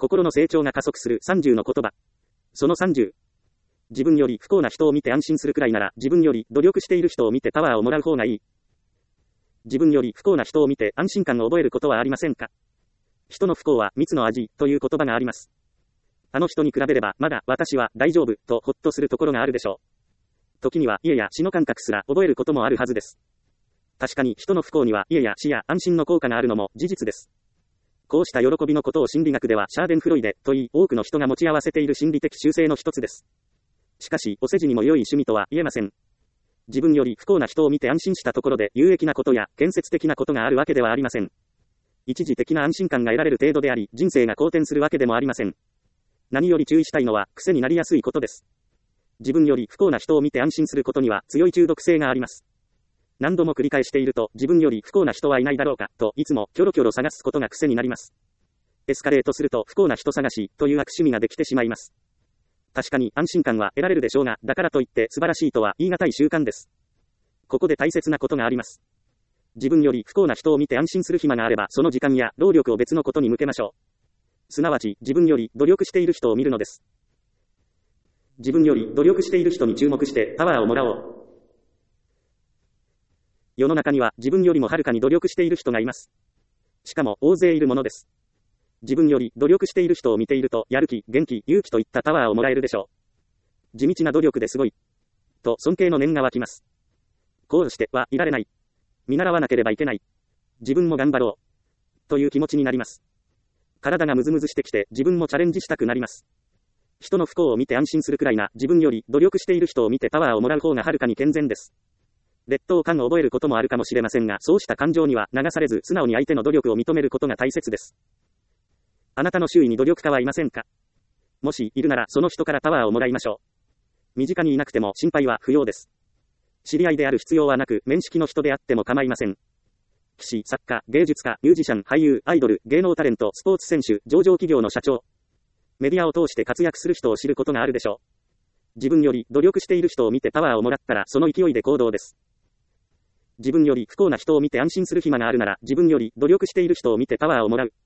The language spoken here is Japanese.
心の成長が加速する30の言葉。その30。自分より不幸な人を見て安心するくらいなら、自分より努力している人を見てパワーをもらう方がいい。自分より不幸な人を見て安心感を覚えることはありませんか？人の不幸は蜜の味という言葉があります。あの人に比べればまだ私は大丈夫とほっとするところがあるでしょう。時には家や死の感覚すら覚えることもあるはずです。確かに人の不幸には家や死や安心の効果があるのも事実です。こうした喜びのことを心理学ではシャーデンフロイデといい、多くの人が持ち合わせている心理的習性の一つです。しかし、お世辞にも良い趣味とは言えません。自分より不幸な人を見て安心したところで有益なことや建設的なことがあるわけではありません。一時的な安心感が得られる程度であり、人生が好転するわけでもありません。何より注意したいのは、癖になりやすいことです。自分より不幸な人を見て安心することには強い中毒性があります。何度も繰り返していると、自分より不幸な人はいないだろうか、といつもキョロキョロ探すことが癖になります。エスカレートすると不幸な人探しという悪趣味ができてしまいます。確かに安心感は得られるでしょうが、だからといって素晴らしいとは言い難い習慣です。ここで大切なことがあります。自分より不幸な人を見て安心する暇があれば、その時間や労力を別のことに向けましょう。すなわち、自分より努力している人を見るのです。自分より努力している人に注目してパワーをもらおう。世の中には自分よりもはるかに努力している人がいます。しかも大勢いるものです。自分より努力している人を見ていると、やる気、元気、勇気といったパワーをもらえるでしょう。地道な努力ですごい。と尊敬の念が湧きます。こうしてはいられない。見習わなければいけない。自分も頑張ろう。という気持ちになります。体がムズムズしてきて自分もチャレンジしたくなります。人の不幸を見て安心するくらいな自分より努力している人を見てパワーをもらう方がはるかに健全です。劣等感を覚えることもあるかもしれませんが、そうした感情には流されず素直に相手の努力を認めることが大切です。あなたの周囲に努力家はいませんか？もしいるならその人からパワーをもらいましょう。身近にいなくても心配は不要です。知り合いである必要はなく、面識の人であっても構いません。棋士、作家、芸術家、ミュージシャン、俳優、アイドル、芸能タレント、スポーツ選手、上場企業の社長。メディアを通して活躍する人を知ることがあるでしょう。自分より努力している人を見てパワーをもらったらその勢いで行動です。自分より不幸な人を見て安心する暇があるなら、自分より努力している人を見てパワーをもらう。